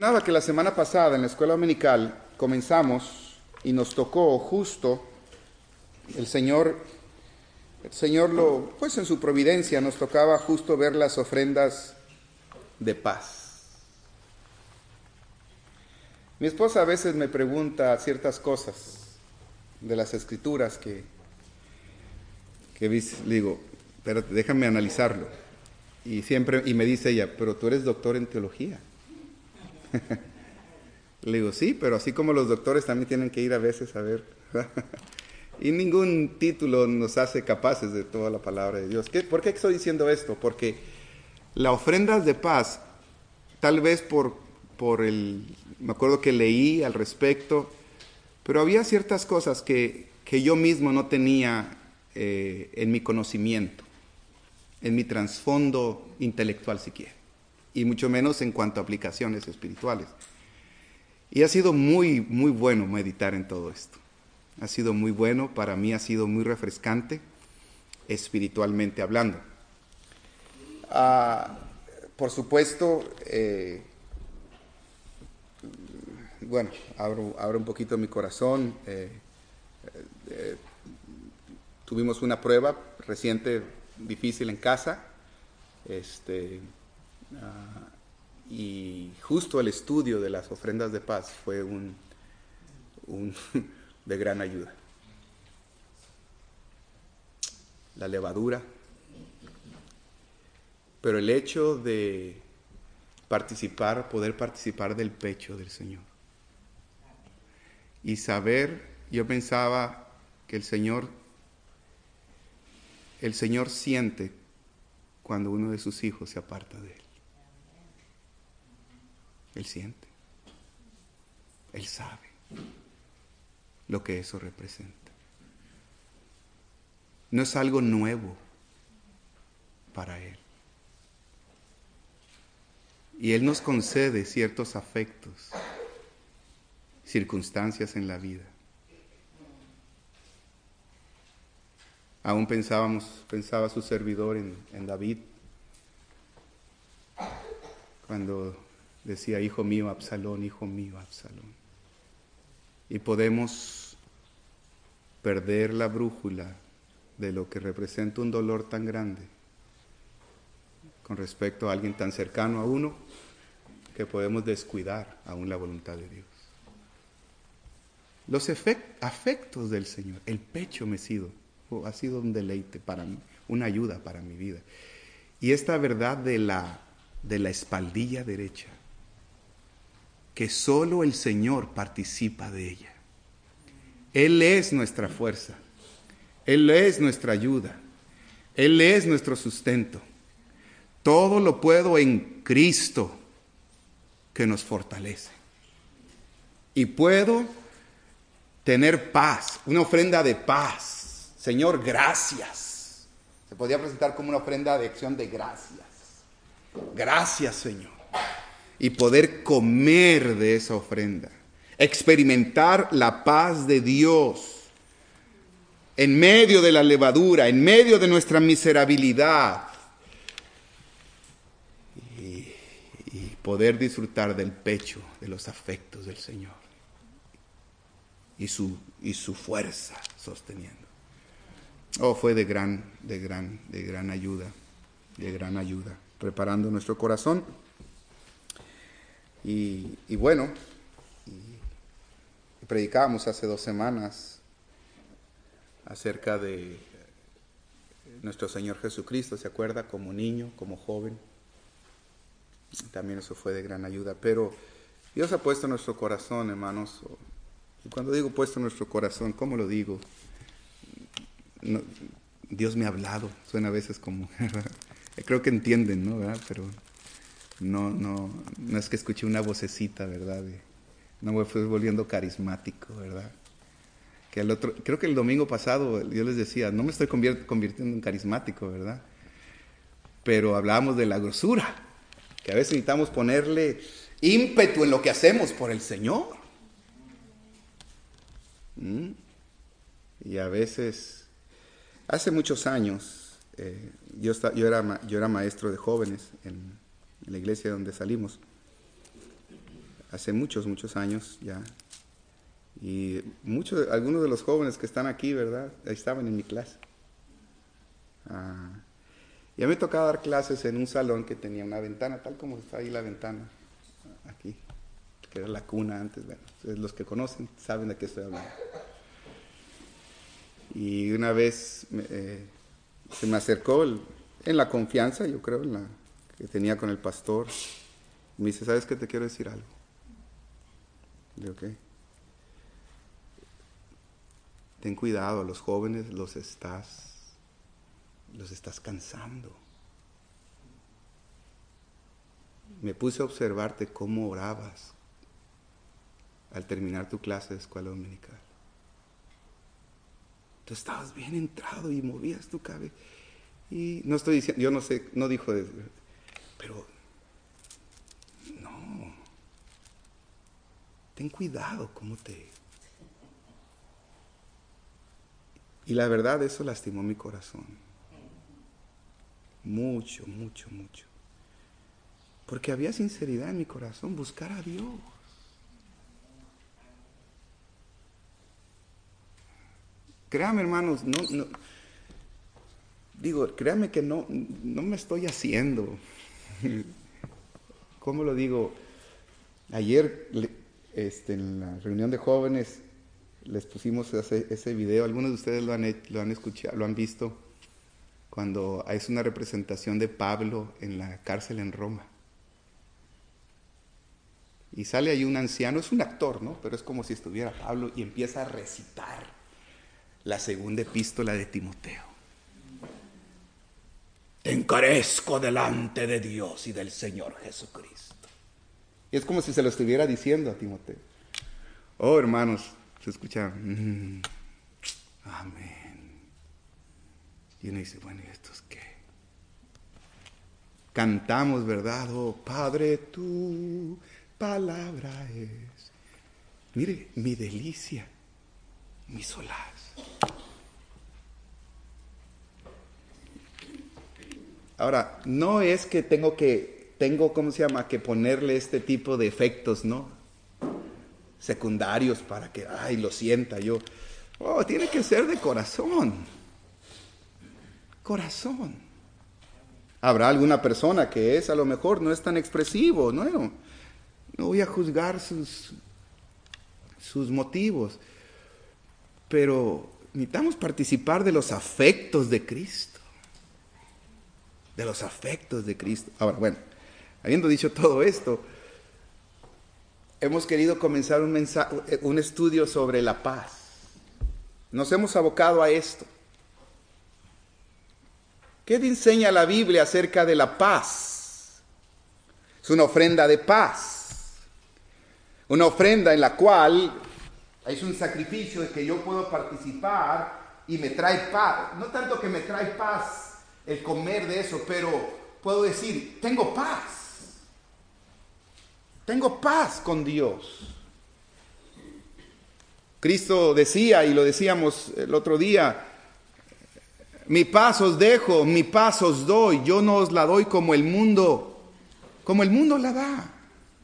Nada, que la semana pasada en la escuela dominical comenzamos y nos tocó justo el Señor pues en su providencia nos tocaba justo ver las ofrendas de paz. Mi esposa a veces me pregunta ciertas cosas de las escrituras que le digo, pero déjame analizarlo. Y me dice ella, pero tú eres doctor en teología. Le digo, sí, pero así como los doctores también tienen que ir a veces a ver. Y ningún título nos hace capaces de toda la palabra de Dios. ¿Por qué estoy diciendo esto? Porque las ofrendas de paz, tal vez me acuerdo que leí al respecto, pero había ciertas cosas que yo mismo no tenía en mi conocimiento, en mi trasfondo intelectual siquiera, y mucho menos en cuanto a aplicaciones espirituales. Y ha sido muy, muy bueno meditar en todo esto. Ha sido muy bueno, para mí ha sido muy refrescante, espiritualmente hablando. Por supuesto, bueno, abro un poquito mi corazón. Tuvimos una prueba reciente, difícil en casa. Y justo el estudio de las ofrendas de paz fue de gran ayuda. La levadura, pero el hecho de poder participar del pecho del Señor. Y saber, yo pensaba que el Señor siente cuando uno de sus hijos se aparta de Él. Él siente. Él sabe lo que eso representa. No es algo nuevo para Él. Y Él nos concede ciertos afectos, circunstancias en la vida. Aún pensaba su servidor en David, cuando decía, hijo mío Absalón, hijo mío Absalón. Y podemos perder la brújula de lo que representa un dolor tan grande con respecto a alguien tan cercano a uno, que podemos descuidar aún la voluntad de Dios. Los afectos del Señor, el pecho ha sido un deleite para mí, una ayuda para mi vida. Y esta verdad de la espaldilla derecha, que solo el Señor participa de ella. Él es nuestra fuerza, Él es nuestra ayuda, Él es nuestro sustento. Todo lo puedo en Cristo que nos fortalece. Y puedo tener paz, una ofrenda de paz. Señor, gracias. Se podría presentar como una ofrenda de acción de gracias. Gracias, Señor. Y poder comer de esa ofrenda. Experimentar la paz de Dios en medio de la levadura, en medio de nuestra miserabilidad. Y poder disfrutar del pecho, de los afectos del Señor. Y su fuerza sosteniendo. Oh, fue de gran ayuda, preparando nuestro corazón. Y bueno, predicábamos hace 2 semanas acerca de nuestro Señor Jesucristo, ¿se acuerda? Como niño, como joven. También eso fue de gran ayuda. Pero Dios ha puesto en nuestro corazón, hermanos. Y cuando digo puesto en nuestro corazón, ¿cómo lo digo? No, Dios me ha hablado. Suena a veces como... Creo que entienden, ¿no? ¿Verdad? Pero no es que escuché una vocecita, ¿verdad? No me fui volviendo carismático, ¿verdad? Creo que el domingo pasado yo les decía, no me estoy convirtiendo en carismático, ¿verdad? Pero hablábamos de la grosura, que a veces necesitamos ponerle ímpetu en lo que hacemos por el Señor. Y a veces, hace muchos años, yo era maestro de jóvenes en la iglesia donde salimos. hace muchos, muchos años ya. Y algunos de los jóvenes que están aquí, ¿verdad? Estaban en mi clase. Ya me tocaba dar clases en un salón que tenía una ventana, tal como está ahí la ventana, aquí, que era la cuna antes. Bueno, los que conocen saben de qué estoy hablando. Y una vez se me acercó en la confianza, yo creo, que tenía con el pastor. Me dice, ¿sabes qué? Te quiero decir algo. Le digo, ¿qué? Ten cuidado, a los jóvenes los estás cansando. Me puse a observarte cómo orabas al terminar tu clase de escuela dominical. Tú estabas bien entrado y movías tu cabeza. Y no estoy diciendo, yo no sé, no dijo, pero no. Ten cuidado cómo te... Y la verdad, eso lastimó mi corazón. Mucho, mucho, mucho. Porque había sinceridad en mi corazón, buscar a Dios. Créame, hermanos, créame que no me estoy haciendo. ¿Cómo lo digo? Ayer, en la reunión de jóvenes, les pusimos ese video. Algunos de ustedes lo han escuchado, lo han visto, cuando es una representación de Pablo en la cárcel en Roma. Y sale ahí un anciano, es un actor, ¿no? Pero es como si estuviera Pablo y empieza a recitar la segunda epístola de Timoteo. Te encarezco delante de Dios y del Señor Jesucristo. Y es como si se lo estuviera diciendo a Timoteo. Oh, hermanos, se escucha, amén. Y uno dice, bueno, ¿y esto es qué? Cantamos, ¿verdad? Oh, Padre, tu palabra es, mire, mi delicia, mi solaz. Ahora, no es que tengo, ¿cómo se llama? Que ponerle este tipo de efectos, ¿no? Secundarios para que, lo sienta yo. Oh, tiene que ser de corazón. Corazón. Habrá alguna persona que a lo mejor no es tan expresivo, no voy a juzgar sus motivos, pero necesitamos participar de los afectos de Cristo. De los afectos de Cristo. Ahora, bueno, habiendo dicho todo esto, hemos querido comenzar un estudio sobre la paz. Nos hemos abocado a esto. ¿Qué enseña la Biblia acerca de la paz? Es una ofrenda de paz. Una ofrenda en la cual es un sacrificio de que yo puedo participar y me trae paz. No tanto que me trae paz el comer de eso, pero puedo decir, tengo paz. Tengo paz con Dios. Cristo decía, y lo decíamos el otro día, mi paz os dejo, mi paz os doy, yo no os la doy como el mundo la da.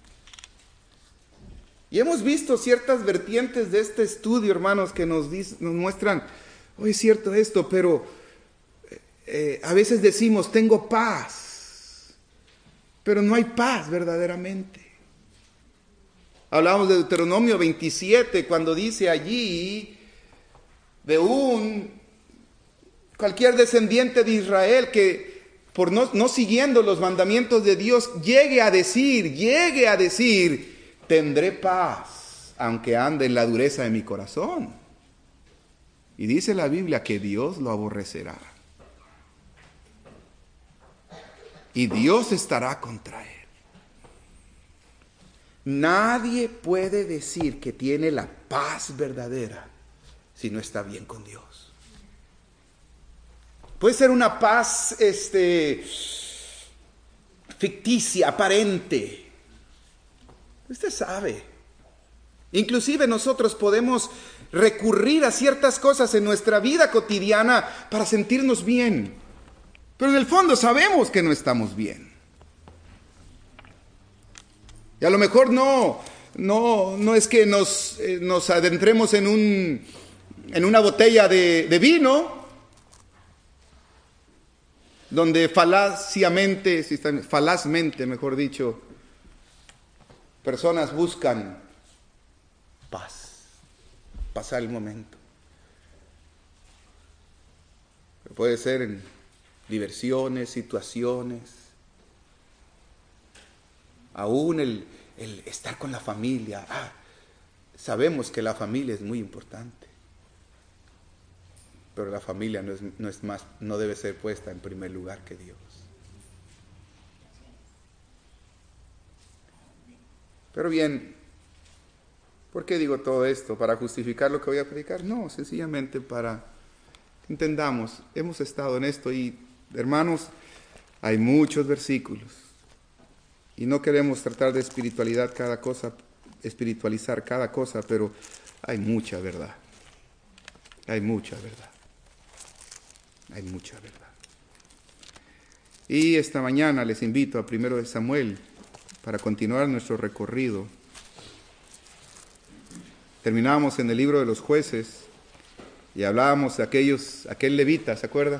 Y hemos visto ciertas vertientes de este estudio, hermanos, que nos muestran, es cierto esto, pero a veces decimos, tengo paz, pero no hay paz verdaderamente. Hablamos de Deuteronomio 27, cuando dice allí de cualquier descendiente de Israel que por no siguiendo los mandamientos de Dios llegue a decir, tendré paz, aunque ande en la dureza de mi corazón. Y dice la Biblia que Dios lo aborrecerá. Y Dios estará contra él. Nadie puede decir que tiene la paz verdadera si no está bien con Dios. Puede ser una paz ficticia, aparente. Usted sabe. Inclusive nosotros podemos recurrir a ciertas cosas en nuestra vida cotidiana para sentirnos bien. Pero en el fondo sabemos que no estamos bien. Y a lo mejor no no es que nos adentremos en una botella de vino, donde falazmente, mejor dicho, personas buscan paz, pasar el momento. Puede ser en diversiones, situaciones, aún el estar con la familia. Sabemos que la familia es muy importante, pero la familia no debe ser puesta en primer lugar que Dios. Pero bien, ¿por qué digo todo esto? ¿Para justificar lo que voy a predicar? No, sencillamente para que entendamos, hemos estado en esto y, hermanos, hay muchos versículos y no queremos tratar de espiritualizar cada cosa, pero hay mucha verdad. Hay mucha verdad. Hay mucha verdad. Y esta mañana les invito a 1 Samuel para continuar nuestro recorrido. Terminamos en el libro de los jueces y hablábamos de aquel levita, ¿se acuerdan?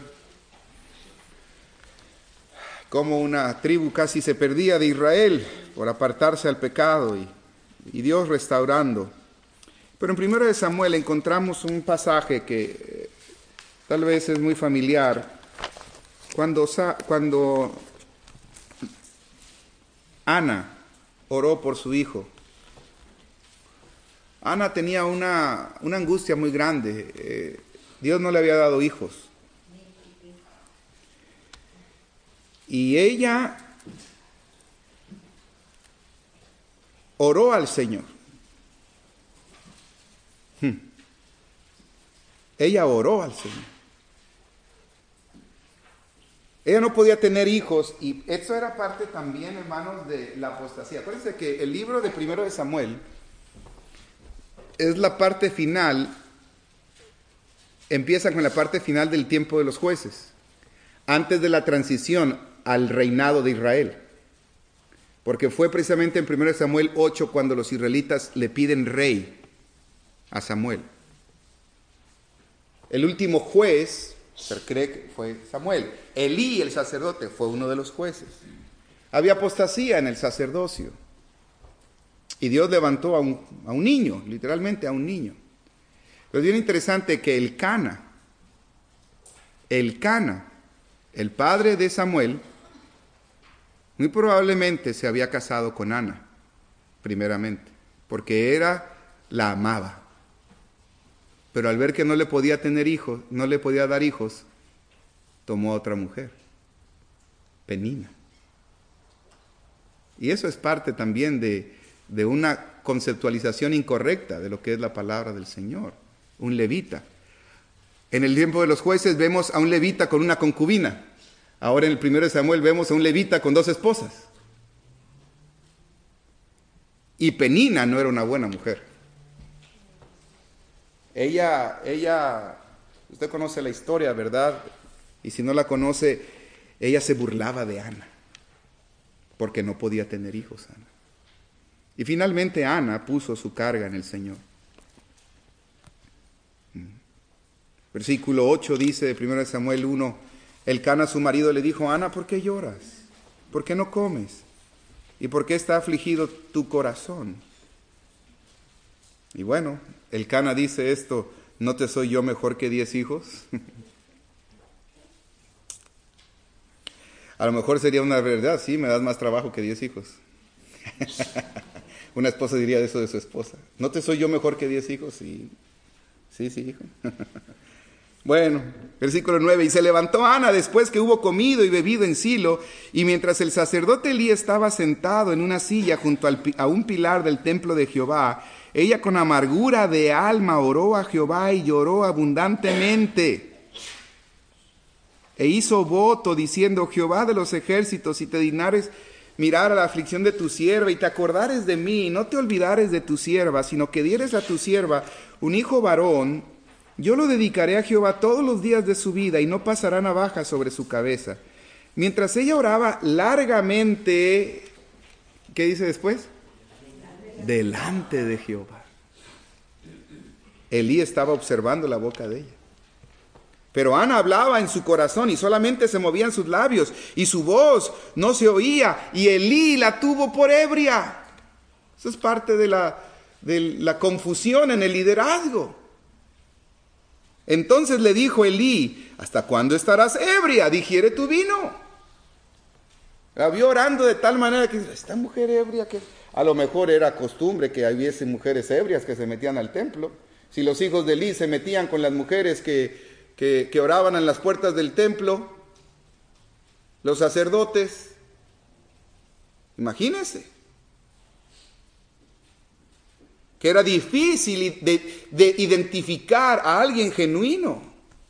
Cómo una tribu casi se perdía de Israel por apartarse al pecado y Dios restaurando. Pero en 1 Samuel encontramos un pasaje que tal vez es muy familiar. Cuando Ana oró por su hijo, Ana tenía una angustia muy grande. Dios no le había dado hijos. Y ella oró al Señor. Ella oró al Señor. Ella no podía tener hijos y eso era parte también, hermanos, de la apostasía. Acuérdense que el libro de 1 Samuel es la parte final, empieza con la parte final del tiempo de los jueces, antes de la transición al reinado de Israel. Porque fue precisamente en 1 Samuel 8 cuando los israelitas le piden rey a Samuel. El último juez, se cree que fue Samuel. Elí, el sacerdote, fue uno de los jueces. Había apostasía en el sacerdocio. Y Dios levantó a un niño, literalmente a un niño. Pero es bien interesante que el Cana, el padre de Samuel, muy probablemente se había casado con Ana, primeramente, porque la amaba. Pero al ver que no le podía tener hijos, no le podía dar hijos, tomó a otra mujer, Penina. Y eso es parte también de una conceptualización incorrecta de lo que es la palabra del Señor, un levita. En el tiempo de los jueces vemos a un levita con una concubina. Ahora en el 1 Samuel vemos a un levita con 2 esposas. Y Penina no era una buena mujer. Ella, usted conoce la historia, ¿verdad? Y si no la conoce, ella se burlaba de Ana, porque no podía tener hijos, Ana. Y finalmente Ana puso su carga en el Señor. Versículo 8 dice de 1 Samuel 1, Elcana su marido le dijo, Ana, ¿por qué lloras? ¿Por qué no comes? ¿Y por qué está afligido tu corazón? Y bueno, Elcana dice esto, ¿no te soy yo mejor que 10 hijos? A lo mejor sería una verdad, sí, me das más trabajo que 10 hijos. Una esposa diría eso de su esposa. ¿No te soy yo mejor que 10 hijos? Sí, hijo. Bueno, versículo 9, y se levantó Ana después que hubo comido y bebido en Silo, y mientras el sacerdote Elí estaba sentado en una silla junto a un pilar del templo de Jehová, ella con amargura de alma oró a Jehová y lloró abundantemente. E hizo voto diciendo, Jehová de los ejércitos, si te dignares mirar a la aflicción de tu sierva y te acordares de mí, no te olvidares de tu sierva, sino que dieres a tu sierva un hijo varón, yo lo dedicaré a Jehová todos los días de su vida y no pasará navaja sobre su cabeza. Mientras ella oraba largamente, ¿qué dice después? delante de Jehová. Elí estaba observando la boca de ella. Pero Ana hablaba en su corazón y solamente se movían sus labios y su voz no se oía, y Elí la tuvo por ebria. Eso es parte de la confusión en el liderazgo. Entonces le dijo Elí: ¿hasta cuándo estarás ebria? Digiere tu vino. La vio orando de tal manera que esta mujer ebria, que a lo mejor era costumbre que hubiese mujeres ebrias que se metían al templo. Si los hijos de Elí se metían con las mujeres que oraban en las puertas del templo, los sacerdotes, imagínense, que era difícil de identificar a alguien genuino.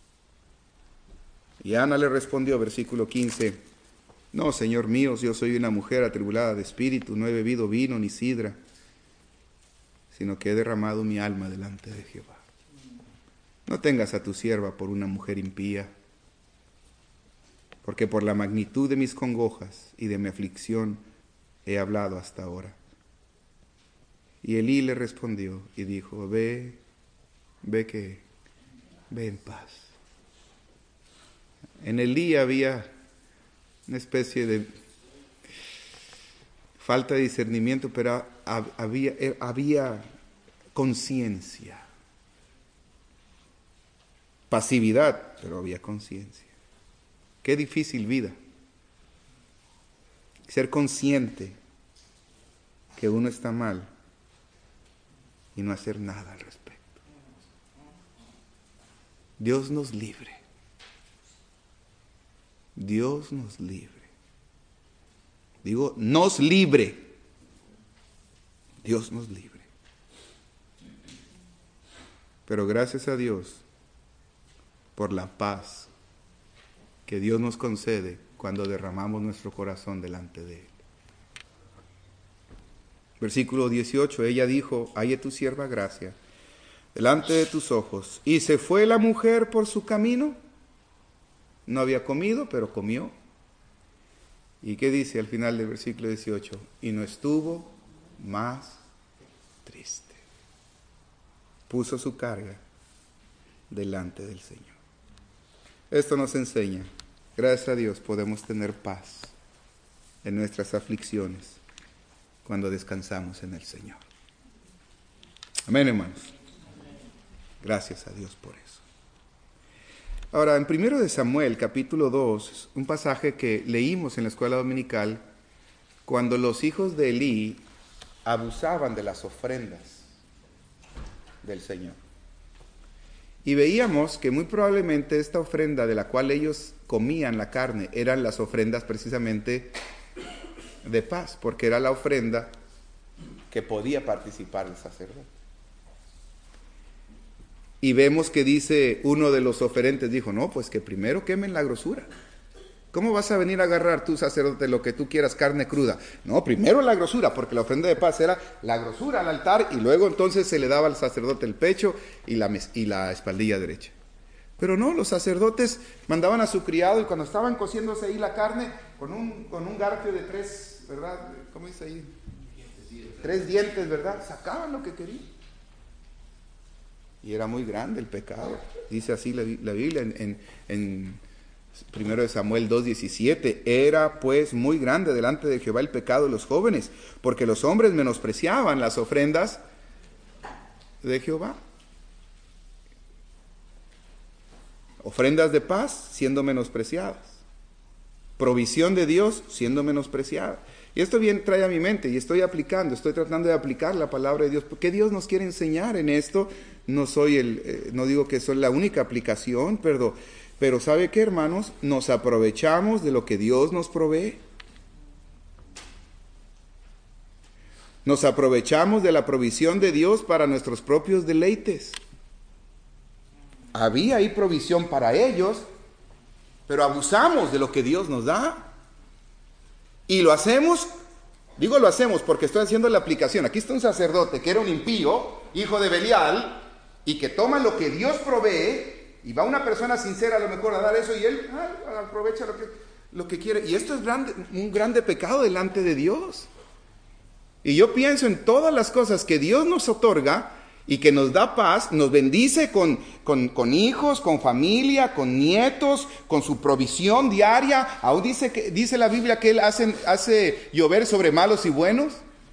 Y Ana le respondió, versículo 15: no, Señor mío, yo soy una mujer atribulada de espíritu, no he bebido vino ni sidra, sino que he derramado mi alma delante de Jehová. No tengas a tu sierva por una mujer impía, porque por la magnitud de mis congojas y de mi aflicción he hablado hasta ahora. Y Elí le respondió y dijo: ve en paz. En Elí había una especie de falta de discernimiento, pero había conciencia. Pasividad, pero había conciencia. Qué difícil vida. Ser consciente que uno está mal y no hacer nada al respecto. Dios nos libre. Dios nos libre. Digo, nos libre. Dios nos libre. Pero gracias a Dios por la paz que Dios nos concede cuando derramamos nuestro corazón delante de Él. Versículo 18, ella dijo: halle tu sierva gracia delante de tus ojos. Y se fue la mujer por su camino. No había comido, pero comió. ¿Y qué dice al final del versículo 18? Y no estuvo más triste. Puso su carga delante del Señor. Esto nos enseña, gracias a Dios podemos tener paz en nuestras aflicciones cuando descansamos en el Señor. Amén, hermanos. Gracias a Dios por eso. Ahora, en 1 Samuel, capítulo 2, un pasaje que leímos en la escuela dominical, cuando los hijos de Elí abusaban de las ofrendas del Señor. Y veíamos que muy probablemente esta ofrenda de la cual ellos comían la carne eran las ofrendas precisamente de paz, porque era la ofrenda que podía participar el sacerdote. Y vemos que dice uno de los oferentes, dijo: no, pues que primero quemen la grosura. ¿Cómo vas a venir a agarrar tú, sacerdote, lo que tú quieras, carne cruda? No, primero la grosura, porque la ofrenda de paz era la grosura al altar, y luego entonces se le daba al sacerdote el pecho y la espaldilla derecha. Pero no, los sacerdotes mandaban a su criado, y cuando estaban cociéndose ahí la carne, con un garfio de 3, ¿verdad? ¿Cómo dice ahí? 3 dientes, ¿verdad? Sacaban lo que querían. Y era muy grande el pecado. Dice así la Biblia en 1 Samuel 2:17, era pues muy grande delante de Jehová el pecado de los jóvenes, porque los hombres menospreciaban las ofrendas de Jehová. Ofrendas de paz siendo menospreciadas. Provisión de Dios siendo menospreciada. Y esto bien trae a mi mente, y estoy tratando de aplicar la palabra de Dios. ¿Qué Dios nos quiere enseñar en esto? No digo que soy la única aplicación, pero ¿sabe qué, hermanos? Nos aprovechamos de lo que Dios nos provee. Nos aprovechamos de la provisión de Dios para nuestros propios deleites. Había ahí provisión para ellos, pero abusamos de lo que Dios nos da. Y lo hacemos porque estoy haciendo la aplicación. Aquí está un sacerdote que era un impío, hijo de Belial, y que toma lo que Dios provee, y va una persona sincera a lo mejor a dar eso, y él aprovecha lo que quiere. Y esto es un grande pecado delante de Dios. Y yo pienso en todas las cosas que Dios nos otorga y que nos da paz, nos bendice con hijos, con familia, con nietos, con su provisión diaria. Aún dice la Biblia que Él hace llover sobre malos y buenos.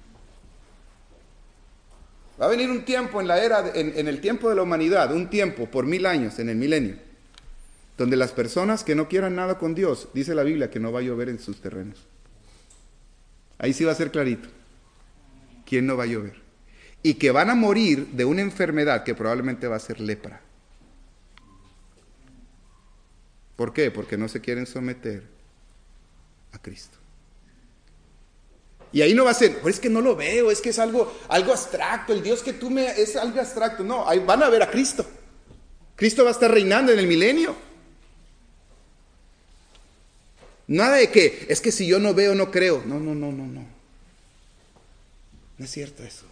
Va a venir un tiempo en el tiempo de la humanidad, un tiempo por 1000 años, en el milenio, donde las personas que no quieran nada con Dios, dice la Biblia que no va a llover en sus terrenos. Ahí sí va a ser clarito quién no va a llover. Y que van a morir de una enfermedad que probablemente va a ser lepra. ¿Por qué? Porque no se quieren someter a Cristo. Y ahí no va a ser, pero es que no lo veo, es que es algo abstracto, el Dios que tú es algo abstracto. No, ahí van a ver a Cristo. Cristo va a estar reinando en el milenio. Nada de que, es que si yo no veo, no creo. No. No es cierto eso.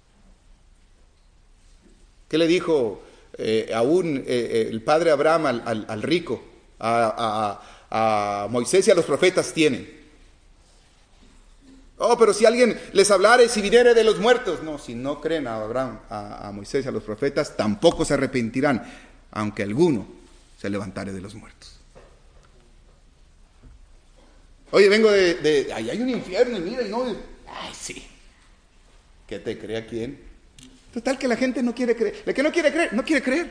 ¿Qué le dijo el padre Abraham al rico? A Moisés y a los profetas tienen. Oh, pero si alguien les hablare, si viniere de los muertos. No, si no creen a Abraham, a Moisés y a los profetas, tampoco se arrepentirán, aunque alguno se levantare de los muertos. Oye, vengo ahí hay un infierno y mira, y no. Ay, sí. ¿Qué te crea quién? Total que la gente no quiere creer. El que no quiere creer, no quiere creer.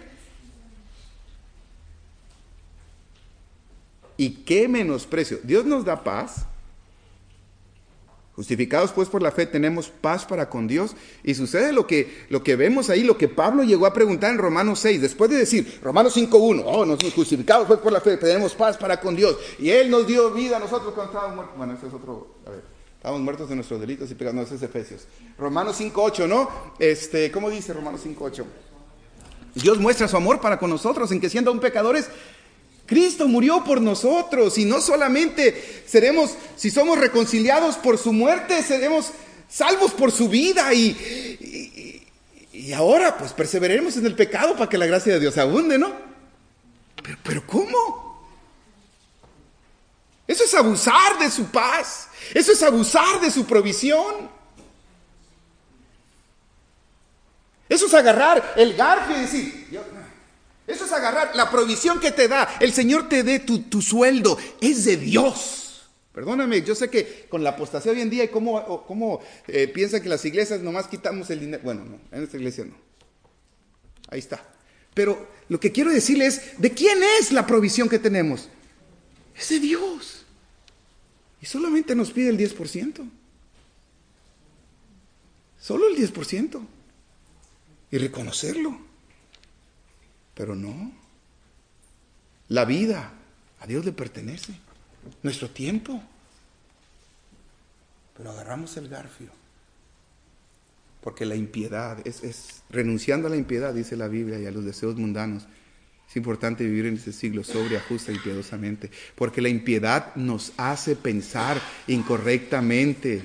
¿Y qué menosprecio? Dios nos da paz. Justificados pues por la fe tenemos paz para con Dios. Y sucede lo que vemos ahí, lo que Pablo llegó a preguntar en Romanos 6. Después de decir, Romanos 5.1, nos justificados pues por la fe tenemos paz para con Dios. Y Él nos dio vida a nosotros cuando estábamos muertos. Bueno, ese es otro, a ver. Estábamos muertos de nuestros delitos y pecados. No, ese es Efesios. Romanos 5.8, ¿no? ¿Cómo dice Romanos 5.8? Dios muestra su amor para con nosotros en que siendo aún pecadores, Cristo murió por nosotros. Y no solamente si somos reconciliados por su muerte, seremos salvos por su vida. Y ahora pues perseveraremos en el pecado para que la gracia de Dios abunde, ¿no? Pero ¿cómo? Eso es abusar de su paz. Eso es abusar de su provisión. Eso es agarrar el garfio y decir, eso es agarrar la provisión que te da. El Señor te dé tu sueldo. Es de Dios. Perdóname, yo sé que con la apostasía hoy en día y cómo piensan que las iglesias nomás quitamos el dinero. Bueno, no, en esta iglesia no. Ahí está. Pero lo que quiero decirle es, ¿de quién es la provisión que tenemos? Es de Dios. Y solamente nos pide el 10%. Solo el 10%. Y reconocerlo. Pero no. La vida a Dios le pertenece. Nuestro tiempo. Pero agarramos el garfio. Porque la impiedad es renunciando a la impiedad, dice la Biblia, y a los deseos mundanos. Es importante vivir en este siglo sobria, justa y piadosamente, porque la impiedad nos hace pensar incorrectamente.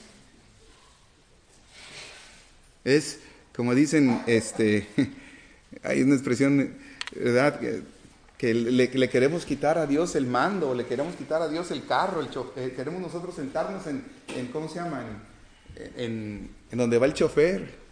Es como dicen, hay una expresión, ¿verdad? Que le queremos quitar a Dios el mando, le queremos quitar a Dios el carro, queremos nosotros sentarnos en ¿cómo se llama? En donde va el chofer.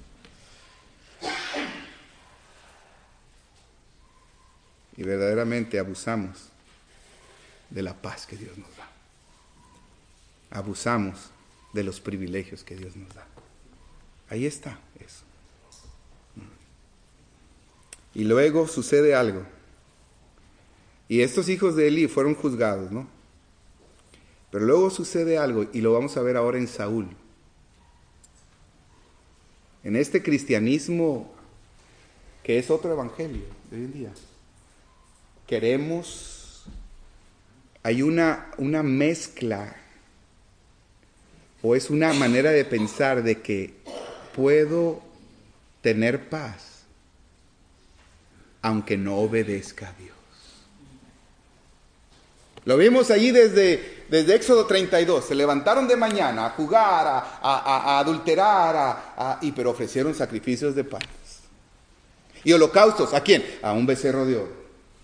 Y verdaderamente abusamos de la paz que Dios nos da. Abusamos de los privilegios que Dios nos da. Ahí está eso. Y luego sucede algo. Y estos hijos de Eli fueron juzgados, ¿no? Pero luego sucede algo, y lo vamos a ver ahora en Saúl. En este cristianismo que es otro evangelio de hoy en día. Hay una mezcla, o es una manera de pensar de que puedo tener paz, aunque no obedezca a Dios. Lo vimos allí desde Éxodo 32. Se levantaron de mañana a jugar, a adulterar, pero ofrecieron sacrificios de panes. Y holocaustos, ¿a quién? A un becerro de oro.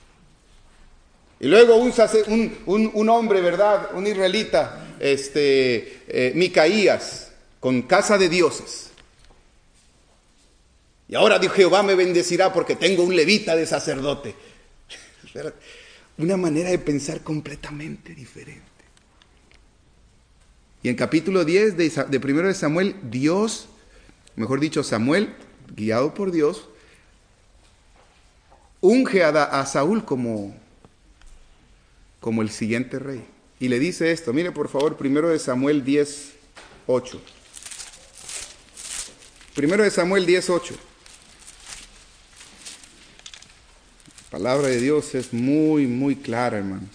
Y luego un hombre, ¿verdad? Un israelita, Micaías, con casa de dioses. Y ahora Jehová me bendecirá porque tengo un levita de sacerdote. Una manera de pensar completamente diferente. Y en capítulo 10 de 1 de Samuel, Dios, mejor dicho, Samuel, guiado por Dios, unge a Saúl como el siguiente rey. Y le dice esto, mire por favor, 1 de Samuel 10:8. 1 de Samuel 10:8. La palabra de Dios es muy, muy clara, hermanos.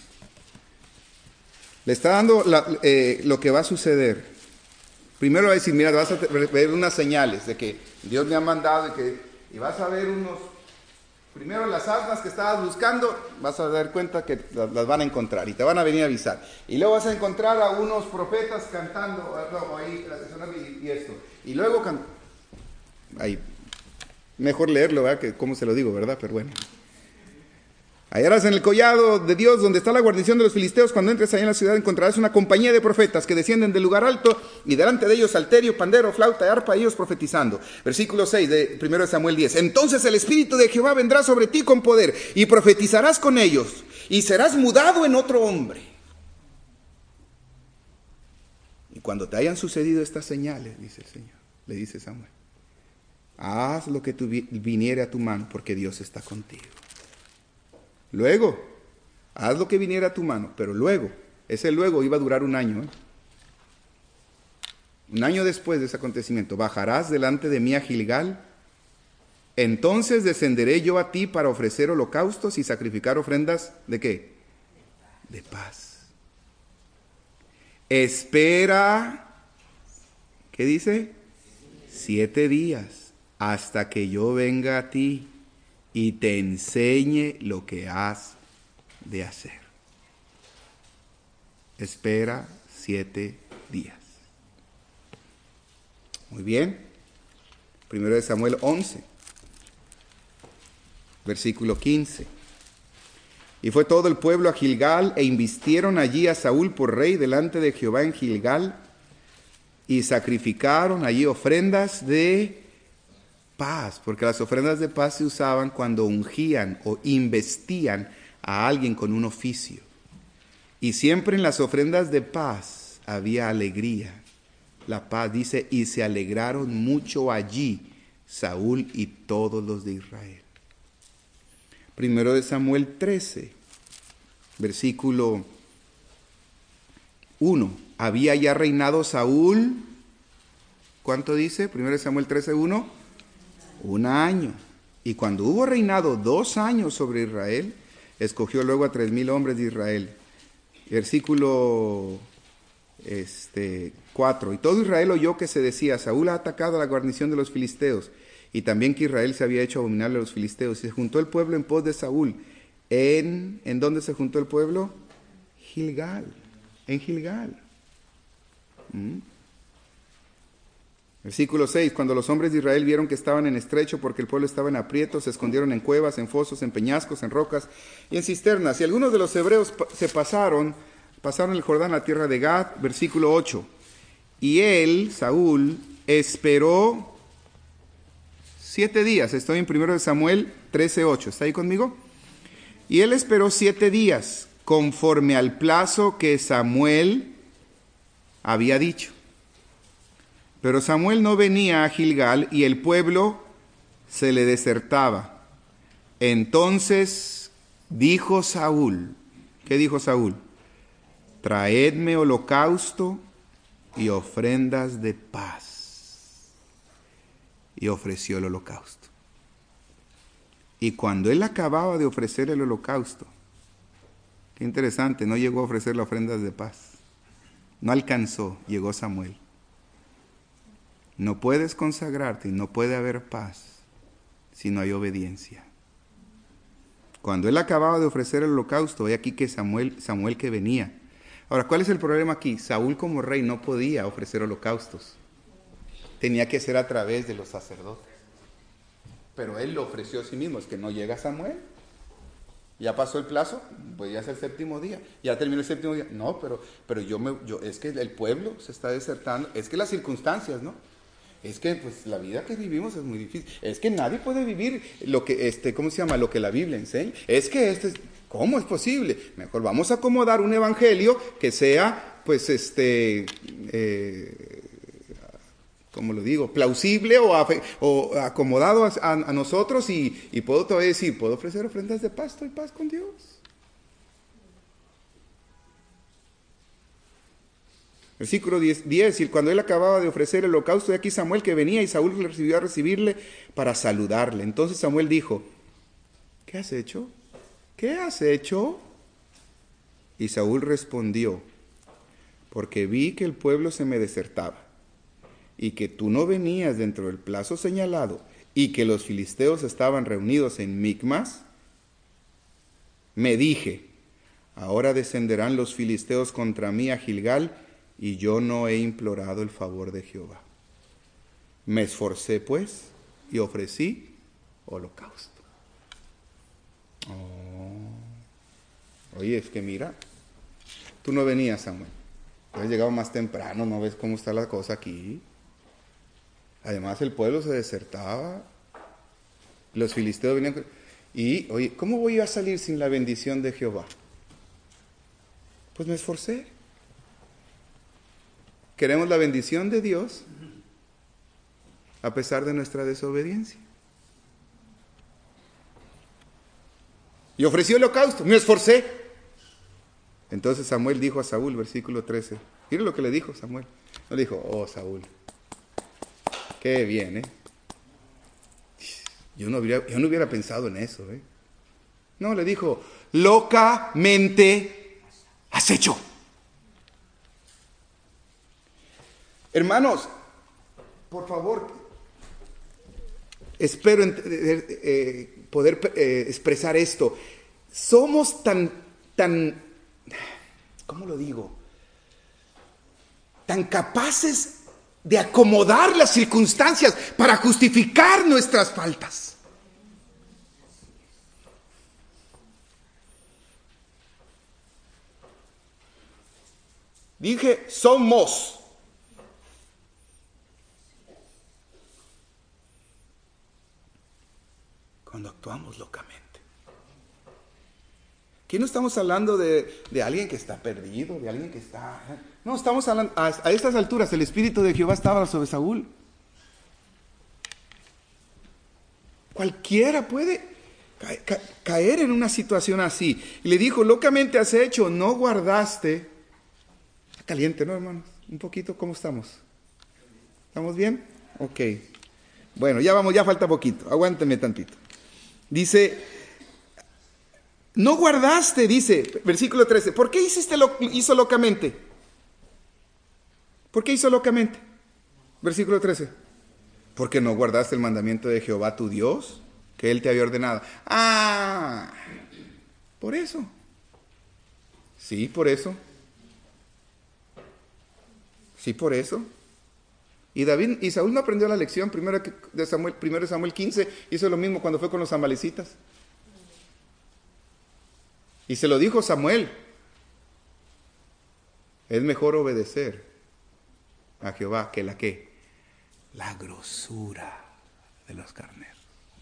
Le está dando lo que va a suceder. Primero va a decir, mira, vas a ver unas señales de que Dios me ha mandado y vas a ver primero las asnas que estabas buscando, vas a dar cuenta que las van a encontrar y te van a venir a avisar. Y luego vas a encontrar a unos profetas cantando, ahí, y esto. Y luego, ahí, mejor leerlo, ¿verdad? Que cómo se lo digo, ¿verdad? Pero bueno. Hallarás en el collado de Dios, donde está la guarnición de los filisteos. Cuando entres ahí en la ciudad encontrarás una compañía de profetas que descienden del lugar alto, y delante de ellos salterio, pandero, flauta y arpa, ellos profetizando. Versículo 6 de 1 de Samuel 10. Entonces el Espíritu de Jehová vendrá sobre ti con poder, y profetizarás con ellos, y serás mudado en otro hombre. Y cuando te hayan sucedido estas señales, dice el Señor, le dice Samuel, haz lo que viniere a tu mano, porque Dios está contigo. Luego, haz lo que viniera a tu mano, pero luego, ese luego iba a durar un año. Un año después de ese acontecimiento, bajarás delante de mí a Gilgal, entonces descenderé yo a ti para ofrecer holocaustos y sacrificar ofrendas, ¿de qué? De paz. Espera, ¿qué dice? 7 días, hasta que yo venga a ti y te enseñe lo que has de hacer. Espera 7 días. Muy bien. 1 de Samuel 11, versículo 15. Y fue todo el pueblo a Gilgal, e invistieron allí a Saúl por rey delante de Jehová en Gilgal, y sacrificaron allí ofrendas de paz, porque las ofrendas de paz se usaban cuando ungían o investían a alguien con un oficio. Y siempre en las ofrendas de paz había alegría. La paz dice, y se alegraron mucho allí Saúl y todos los de Israel. 1 de Samuel 13, versículo 1. Había ya reinado Saúl, ¿cuánto dice? 1 de Samuel 13, 1. 1 año. Y cuando hubo reinado 2 años sobre Israel, escogió luego a 3,000 hombres de Israel. Versículo 4. Y todo Israel oyó que se decía, Saúl ha atacado a la guarnición de los filisteos, y también que Israel se había hecho abominable a los filisteos. Y se juntó el pueblo en pos de Saúl. ¿En dónde se juntó el pueblo? Gilgal. En Gilgal. Versículo 6, cuando los hombres de Israel vieron que estaban en estrecho porque el pueblo estaba en aprietos, se escondieron en cuevas, en fosos, en peñascos, en rocas y en cisternas. Y algunos de los hebreos pasaron el Jordán a la tierra de Gad. Versículo 8, y él, Saúl, esperó 7 días. Estoy en 1 de Samuel 13:8. ¿Está ahí conmigo? Y él esperó 7 días conforme al plazo que Samuel había dicho. Pero Samuel no venía a Gilgal y el pueblo se le desertaba. Entonces dijo Saúl, ¿qué dijo Saúl? Traedme holocausto y ofrendas de paz. Y ofreció el holocausto. Y cuando él acababa de ofrecer el holocausto, qué interesante, no llegó a ofrecer las ofrendas de paz. No alcanzó, llegó Samuel. No puedes consagrarte y no puede haber paz si no hay obediencia. Cuando él acababa de ofrecer el holocausto, ve aquí que Samuel que venía. Ahora, ¿cuál es el problema aquí? Saúl como rey no podía ofrecer holocaustos. Tenía que ser a través de los sacerdotes. Pero él lo ofreció a sí mismo. Es que no llega Samuel. ¿Ya pasó el plazo? Pues ya es el séptimo día. ¿Ya terminó el séptimo día? No, pero es que el pueblo se está desertando. Es que las circunstancias, ¿no? Es que pues la vida que vivimos es muy difícil. Es que nadie puede vivir lo que, ¿cómo se llama? Lo que la Biblia enseña. Es que ¿cómo es posible? Mejor vamos a acomodar un evangelio que sea, pues, ¿cómo lo digo? Plausible o acomodado a nosotros y puedo todavía decir, puedo ofrecer ofrendas de paz, estoy paz con Dios. Versículo 10, y cuando él acababa de ofrecer el holocausto, de aquí Samuel que venía y Saúl le recibió a recibirle para saludarle. Entonces Samuel dijo, ¿qué has hecho? ¿Qué has hecho? Y Saúl respondió, porque vi que el pueblo se me desertaba y que tú no venías dentro del plazo señalado y que los filisteos estaban reunidos en Micmas, me dije, ahora descenderán los filisteos contra mí a Gilgal y yo no he implorado el favor de Jehová. Me esforcé pues y ofrecí holocausto. Oye, es que mira, tú no venías, Samuel. Has llegado más temprano, ¿no ves cómo está la cosa aquí? Además el pueblo se desertaba, los filisteos venían. Y, oye, ¿cómo voy a salir sin la bendición de Jehová? Pues me esforcé. Queremos la bendición de Dios a pesar de nuestra desobediencia. Y ofreció el holocausto, me esforcé. Entonces Samuel dijo a Saúl, versículo 13. Mire lo que le dijo Samuel. No le dijo, oh Saúl, qué bien, ¿eh? Yo no hubiera pensado en eso, ¿eh? No, le dijo, locamente has hecho. Hermanos, por favor, espero poder expresar esto. Somos tan, ¿cómo lo digo? Tan capaces de acomodar las circunstancias para justificar nuestras faltas. Dije, somos. Cuando actuamos locamente. Aquí no estamos hablando de alguien que está perdido, de alguien que está... No, estamos hablando, a estas alturas el Espíritu de Jehová estaba sobre Saúl. Cualquiera puede caer en una situación así. Y le dijo, locamente has hecho, no guardaste. Está caliente, ¿no, hermanos? Un poquito, ¿cómo estamos? ¿Estamos bien? Ok. Bueno, ya falta poquito. Aguánteme tantito. Dice, no guardaste, dice, versículo 13. ¿Por qué hizo locamente? ¿Por qué hizo locamente? Versículo 13. Porque no guardaste el mandamiento de Jehová tu Dios, que Él te había ordenado. Ah, por eso. Sí, por eso. Sí, por eso. Y Saúl no aprendió la lección. Primero Samuel 15 hizo lo mismo cuando fue con los amalecitas. Y se lo dijo Samuel. Es mejor obedecer a Jehová que la grosura de los carneros.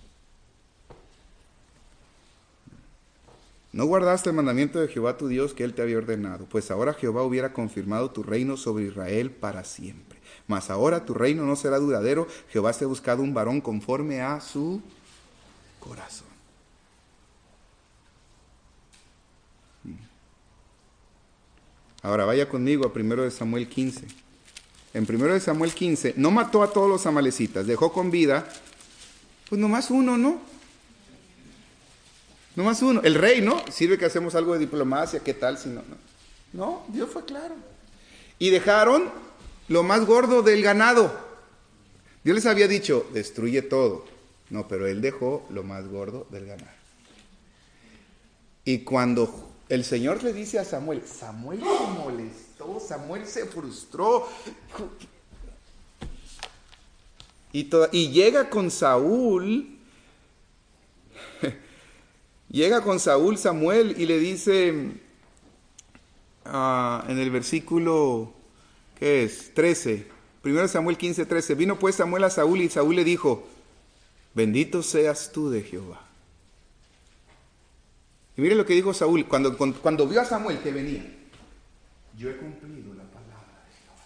No guardaste el mandamiento de Jehová tu Dios que Él te había ordenado, pues ahora Jehová hubiera confirmado tu reino sobre Israel para siempre. Mas ahora tu reino no será duradero, Jehová te ha buscado un varón conforme a su corazón. Ahora vaya conmigo a 1 Samuel 15. En 1 Samuel 15, no mató a todos los amalecitas, dejó con vida, pues nomás uno, ¿no? Nomás uno. El rey, ¿no? Sirve que hacemos algo de diplomacia, ¿qué tal si no? No, Dios fue claro. Y dejaron lo más gordo del ganado. Dios les había dicho, destruye todo. No, pero Él dejó lo más gordo del ganado. Y cuando el Señor le dice a Samuel, Samuel se molestó, Samuel se frustró. Y llega con Saúl. Llega con Saúl Samuel y le dice en el versículo, ¿qué es? 13. 1 Samuel 15:13. Vino pues Samuel a Saúl y Saúl le dijo, bendito seas tú de Jehová. Y mire lo que dijo Saúl cuando vio a Samuel que venía. Yo he cumplido la palabra de Jehová.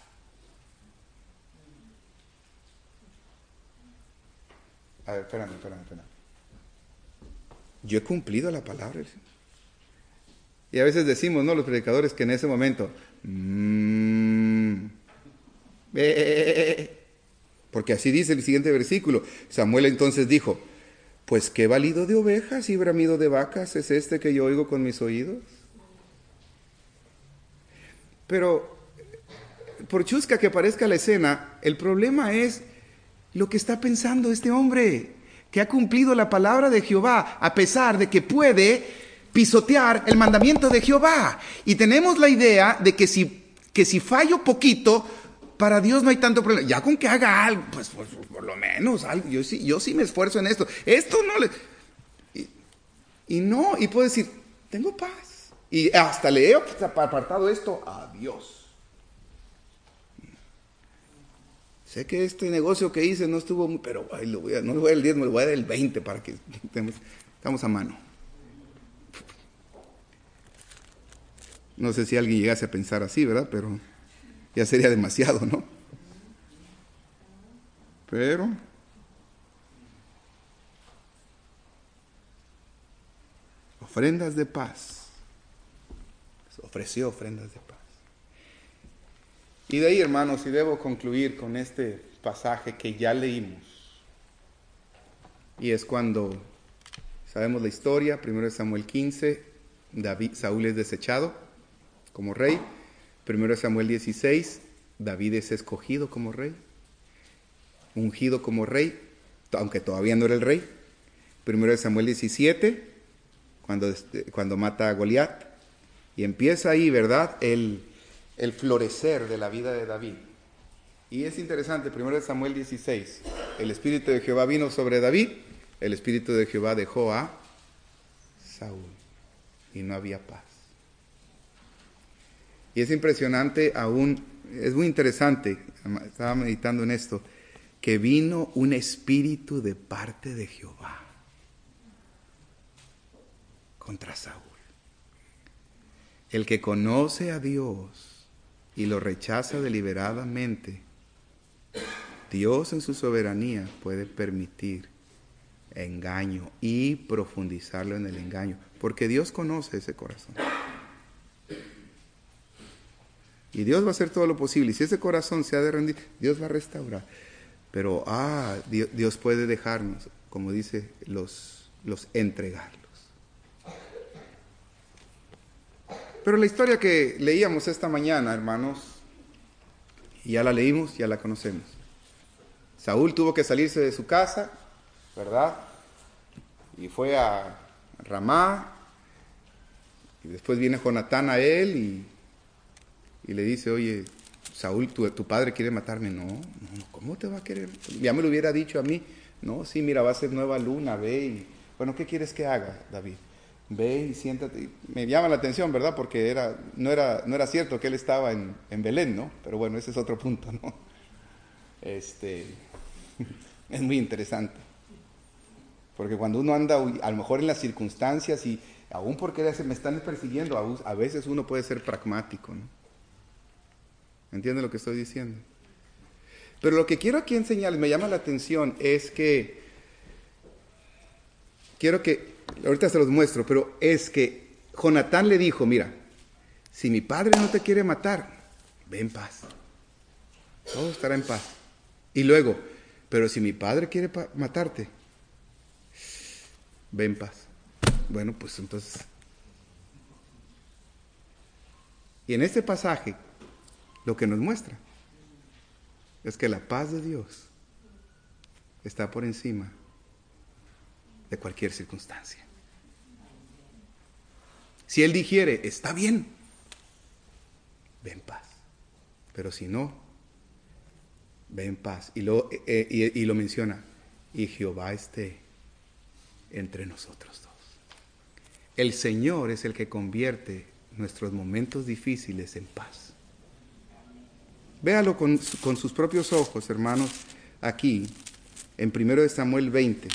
A ver, espérame. Yo he cumplido la palabra del Señor. Y a veces decimos, ¿no? Los predicadores que en ese momento, porque así dice el siguiente versículo. Samuel entonces dijo, pues qué balido de ovejas y bramido de vacas es este que yo oigo con mis oídos. Pero, por chusca que parezca la escena, el problema es lo que está pensando este hombre, que ha cumplido la palabra de Jehová, a pesar de que puede pisotear el mandamiento de Jehová. Y tenemos la idea de que si fallo poquito, para Dios no hay tanto problema. Ya con que haga algo, pues por lo menos algo. Yo sí me esfuerzo en esto. Esto no le... Y puedo decir, tengo paz. Y hasta le he apartado esto a Dios. Sé que este negocio que hice no estuvo muy, pero no le voy a dar el 10, me lo voy a dar el 20 para que estamos a mano. No sé si alguien llegase a pensar así, ¿verdad? Pero ya sería demasiado, ¿no? Pero ofrendas de paz. Ofreció ofrendas de paz. Y de ahí, hermanos, y debo concluir con este pasaje que ya leímos. Y es cuando sabemos la historia, 1 Samuel 15, Saúl es desechado como rey. 1 Samuel 16, David es escogido como rey, ungido como rey, aunque todavía no era el rey. 1 Samuel 17, cuando mata a Goliat. Y empieza ahí, ¿verdad?, el florecer de la vida de David. Y es interesante, 1 Samuel 16, el Espíritu de Jehová vino sobre David, el Espíritu de Jehová dejó a Saúl, y no había paz. Y es impresionante es muy interesante, estaba meditando en esto, que vino un espíritu de parte de Jehová contra Saúl. El que conoce a Dios y lo rechaza deliberadamente, Dios en su soberanía puede permitir engaño y profundizarlo en el engaño, porque Dios conoce ese corazón. Y Dios va a hacer todo lo posible. Y si ese corazón se ha de rendir, Dios va a restaurar. Pero Dios puede dejarnos, como dice, los entregarlos. Pero la historia que leíamos esta mañana, hermanos, ya la leímos, ya la conocemos. Saúl tuvo que salirse de su casa, ¿verdad? Y fue a Ramá. Y después viene Jonatán a él y le dice, oye, Saúl, tu padre quiere matarme. No, ¿cómo te va a querer? Ya me lo hubiera dicho a mí. No, sí, mira, va a ser nueva luna, ve y... Bueno, ¿qué quieres que haga, David? Ve y siéntate. Me llama la atención, ¿verdad? Porque no era cierto que él estaba en Belén, ¿no? Pero bueno, ese es otro punto, ¿no? Es muy interesante. Porque cuando uno anda, a lo mejor en las circunstancias y aún porque me están persiguiendo, a veces uno puede ser pragmático, ¿no? ¿Entienden lo que estoy diciendo? Pero lo que quiero aquí enseñarles, me llama la atención, es que ahorita se los muestro, pero es que Jonatán le dijo, mira, si mi padre no te quiere matar, ve en paz. Todo estará en paz. Y luego, pero si mi padre quiere matarte, ve en paz. Bueno, pues entonces... Y en este pasaje, lo que nos muestra es que la paz de Dios está por encima de cualquier circunstancia. Si Él dijere, está bien, ve en paz. Pero si no, ve en paz. Y lo menciona, y Jehová esté entre nosotros dos. El Señor es el que convierte nuestros momentos difíciles en paz. Véalo con sus propios ojos, hermanos, aquí, en 1 Samuel 20,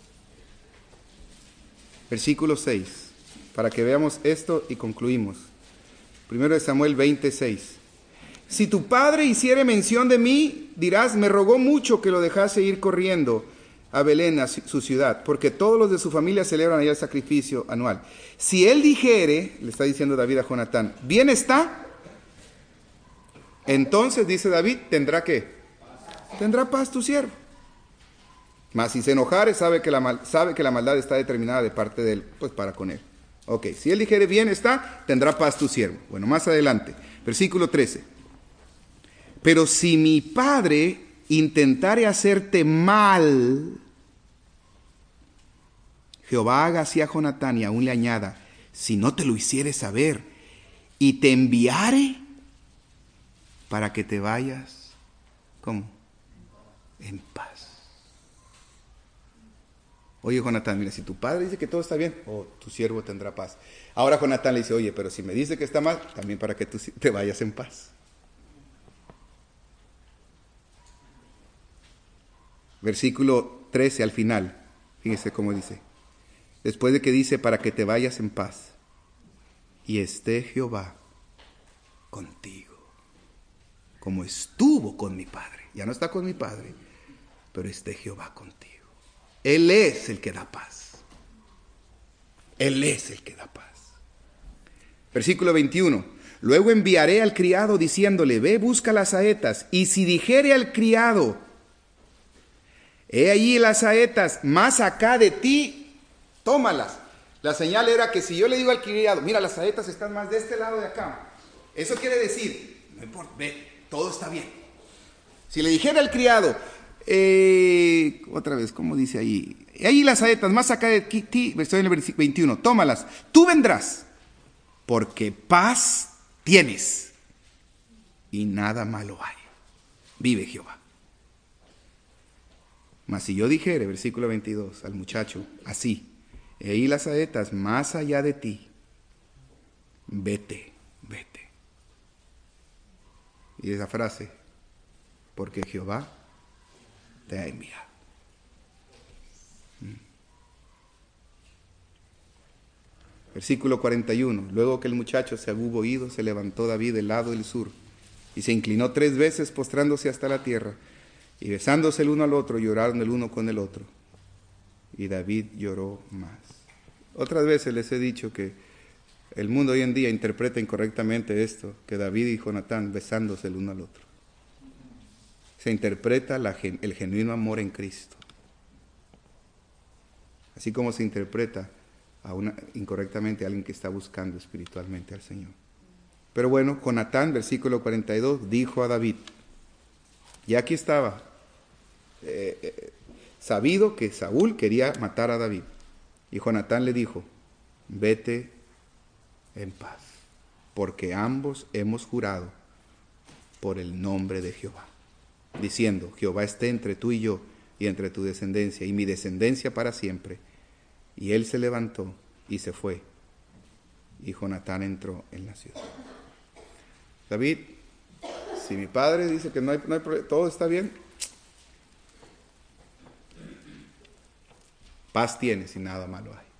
versículo 6, para que veamos esto y concluimos. 1 Samuel 26. Si tu padre hiciere mención de mí, dirás, me rogó mucho que lo dejase ir corriendo a Belén, a su ciudad, porque todos los de su familia celebran allá el sacrificio anual. Si él dijere, le está diciendo David a Jonatán, bien está, entonces, dice David, ¿tendrá qué? Tendrá paz tu siervo. Mas si se enojare, sabe que la maldad está determinada de parte de él, pues para con él. Ok, si él dijere bien está, tendrá paz tu siervo. Bueno, más adelante, versículo 13. Pero si mi padre intentare hacerte mal, Jehová haga así a Jonatán y aún le añada, si no te lo hiciere saber y te enviare para que te vayas, ¿cómo? En paz. Oye, Jonatán, mira, si tu padre dice que todo está bien, tu siervo tendrá paz. Ahora Jonatán le dice, oye, pero si me dice que está mal, también para que tú te vayas en paz. Versículo 13 al final, fíjese cómo dice. Después de que dice, para que te vayas en paz, y esté Jehová contigo, como estuvo con mi padre. Ya no está con mi padre, pero esté Jehová contigo. Él es el que da paz. Él es el que da paz. Versículo 21. Luego enviaré al criado diciéndole, ve, busca las saetas. Y si dijere al criado, he allí las saetas más acá de ti, tómalas. La señal era que si yo le digo al criado, mira, las saetas están más de este lado de acá. Eso quiere decir, no importa, ve, todo está bien. Si le dijera al criado, otra vez, ¿cómo dice ahí? Ahí las saetas, más acá de ti, estoy en el versículo 21, tómalas, tú vendrás, porque paz tienes y nada malo hay. Vive Jehová. Mas si yo dijere, versículo 22, al muchacho, así, ahí las saetas, más allá de ti, vete, vete. Y esa frase, porque Jehová te ha enviado. Versículo 41. Luego que el muchacho se hubo ido, se levantó David del lado del sur y se inclinó 3 veces postrándose hasta la tierra y besándose el uno al otro, lloraron el uno con el otro. Y David lloró más. Otras veces les he dicho que el mundo hoy en día interpreta incorrectamente esto, que David y Jonatán besándose el uno al otro. Se interpreta el genuino amor en Cristo. Así como se interpreta incorrectamente a alguien que está buscando espiritualmente al Señor. Pero bueno, Jonatán, versículo 42, dijo a David, y aquí estaba, sabido que Saúl quería matar a David. Y Jonatán le dijo, vete en paz, porque ambos hemos jurado por el nombre de Jehová, diciendo, Jehová esté entre tú y yo, y entre tu descendencia, y mi descendencia para siempre. Y él se levantó y se fue, y Jonatán entró en la ciudad. David, si mi padre dice que no hay problema, todo está bien, paz tienes y nada malo hay.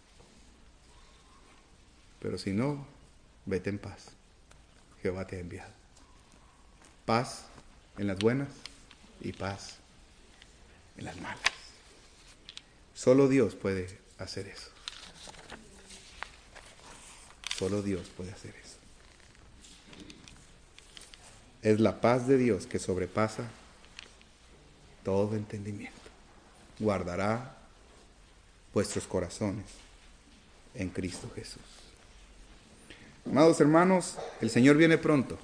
Pero si no, vete en paz. Jehová te ha enviado. Paz en las buenas y paz en las malas. Solo Dios puede hacer eso. Solo Dios puede hacer eso. Es la paz de Dios que sobrepasa todo entendimiento. Guardará vuestros corazones en Cristo Jesús. Amados hermanos, el Señor viene pronto.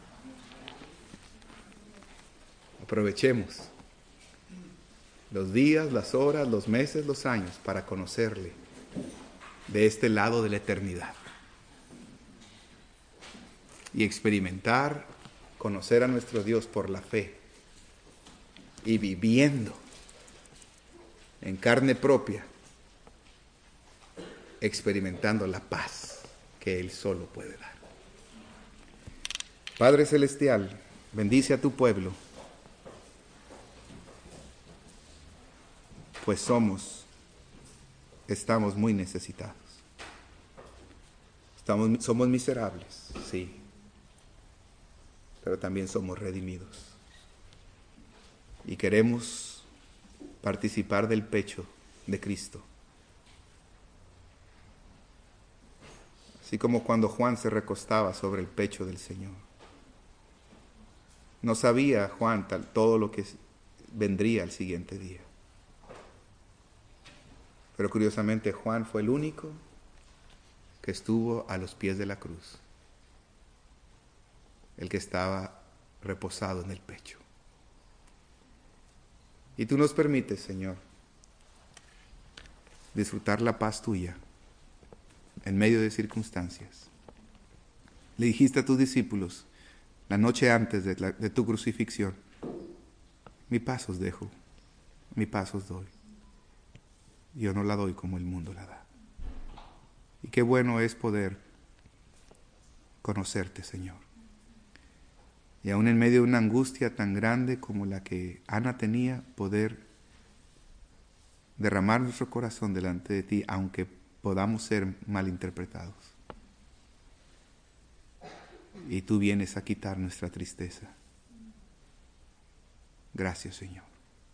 Aprovechemos los días, las horas, los meses, los años para conocerle de este lado de la eternidad y experimentar, conocer a nuestro Dios por la fe y viviendo en carne propia experimentando la paz que Él solo puede dar. Padre Celestial, bendice a tu pueblo, pues estamos muy necesitados. Somos miserables, sí, pero también somos redimidos. Y queremos participar del pecho de Cristo. Así como cuando Juan se recostaba sobre el pecho del Señor. No sabía Juan todo lo que vendría al siguiente día. Pero curiosamente Juan fue el único que estuvo a los pies de la cruz. El que estaba reposado en el pecho. Y tú nos permites, Señor, disfrutar la paz tuya en medio de circunstancias. Le dijiste a tus discípulos la noche antes de tu crucifixión: mi paz os dejo, mi paz os doy. Yo no la doy como el mundo la da. Y qué bueno es poder conocerte, Señor. Y aún en medio de una angustia tan grande como la que Ana tenía, poder derramar nuestro corazón delante de ti, aunque podamos ser malinterpretados. Y tú vienes a quitar nuestra tristeza. Gracias, Señor.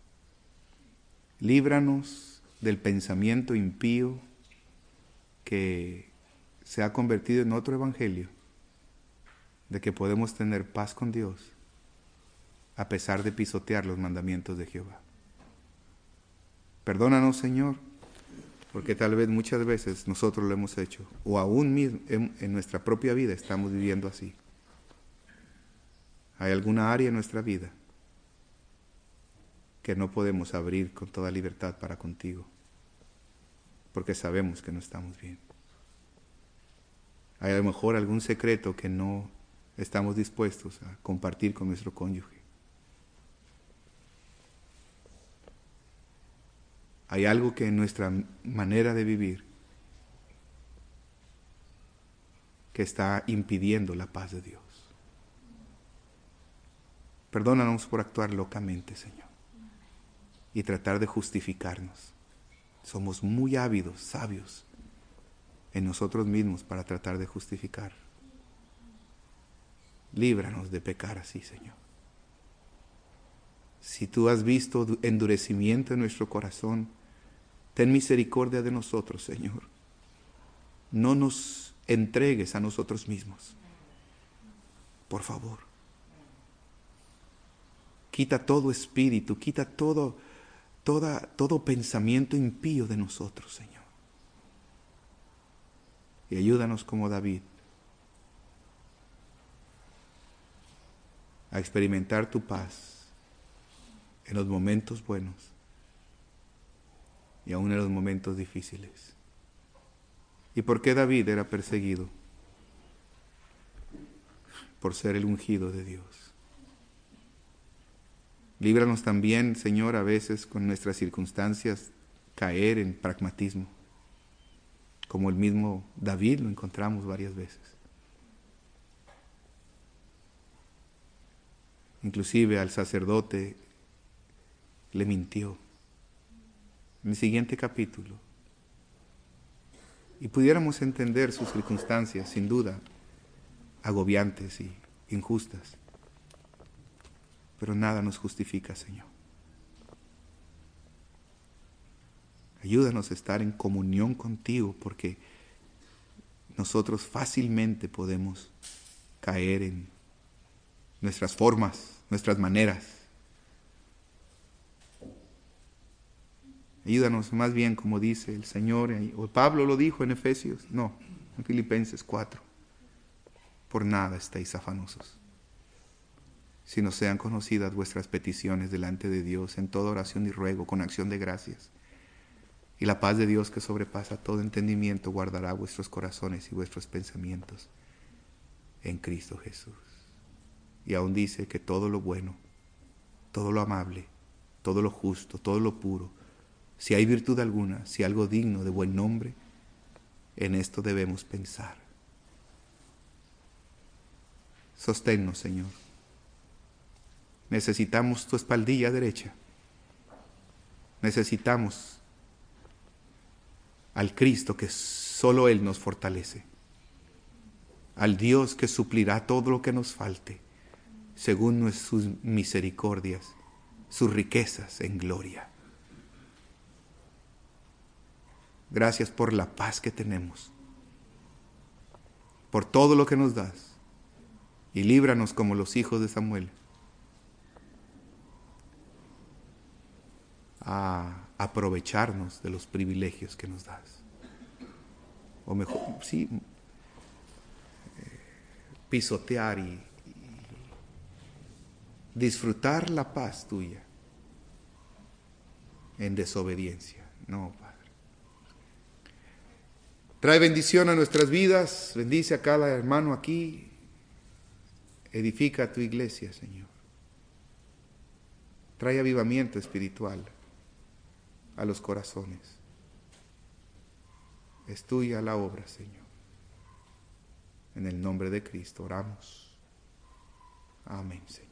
Líbranos del pensamiento impío que se ha convertido en otro evangelio, de que podemos tener paz con Dios a pesar de pisotear los mandamientos de Jehová. Perdónanos, Señor, porque tal vez muchas veces nosotros lo hemos hecho, o aún en nuestra propia vida estamos viviendo así. Hay alguna área en nuestra vida que no podemos abrir con toda libertad para contigo, porque sabemos que no estamos bien. Hay a lo mejor algún secreto que no estamos dispuestos a compartir con nuestro cónyuge. Hay algo que en nuestra manera de vivir que está impidiendo la paz de Dios. Perdónanos por actuar locamente, Señor, y tratar de justificarnos. Somos muy ávidos, sabios en nosotros mismos para tratar de justificar. Líbranos de pecar así, Señor. Si tú has visto endurecimiento en nuestro corazón, ten misericordia de nosotros, Señor. No nos entregues a nosotros mismos. Por favor. Quita todo espíritu, quita todo pensamiento impío de nosotros, Señor. Y ayúdanos como David a experimentar tu paz en los momentos buenos y aún en los momentos difíciles. ¿Y por qué David era perseguido? Por ser el ungido de Dios. Líbranos también, Señor, a veces con nuestras circunstancias caer en pragmatismo, como el mismo David lo encontramos varias veces. Inclusive al sacerdote le mintió en el siguiente capítulo. Y pudiéramos entender sus circunstancias, sin duda, agobiantes y injustas. Pero nada nos justifica, Señor. Ayúdanos a estar en comunión contigo, porque nosotros fácilmente podemos caer en nuestras formas, nuestras maneras. Ayúdanos más bien, como dice el Señor, o Pablo lo dijo en Efesios, no, en Filipenses 4. Por nada estéis afanosos, sino sean conocidas vuestras peticiones delante de Dios en toda oración y ruego, con acción de gracias. Y la paz de Dios, que sobrepasa todo entendimiento, guardará vuestros corazones y vuestros pensamientos en Cristo Jesús. Y aún dice que todo lo bueno, todo lo amable, todo lo justo, todo lo puro, si hay virtud alguna, si algo digno de buen nombre, En esto debemos pensar. Sosténnos, Señor. Necesitamos tu espaldilla derecha. Necesitamos al Cristo que solo Él nos fortalece. Al Dios que suplirá todo lo que nos falte, según sus misericordias, sus riquezas en gloria. Gracias por la paz que tenemos, por todo lo que nos das, y líbranos como los hijos de Samuel a aprovecharnos de los privilegios que nos das. O mejor, sí, pisotear y disfrutar la paz tuya en desobediencia. No, Padre. Trae bendición a nuestras vidas, bendice a cada hermano aquí, edifica tu iglesia, Señor. Trae avivamiento espiritual a los corazones. Es tuya la obra, Señor. En el nombre de Cristo oramos. Amén, Señor.